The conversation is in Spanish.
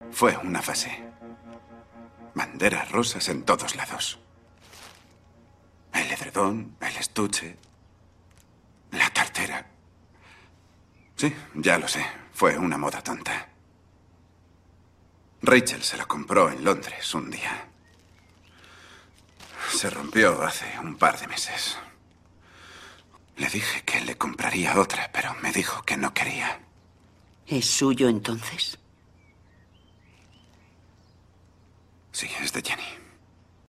Fue una fase. Banderas rosas en todos lados. El edredón, el estuche, la cartera. Sí, ya lo sé. Fue una moda tonta. Rachel se la compró en Londres un día. Se rompió hace un par de meses. Le dije que le compraría otra, pero me dijo que no quería. ¿Es suyo entonces? Sí, es de Jenny.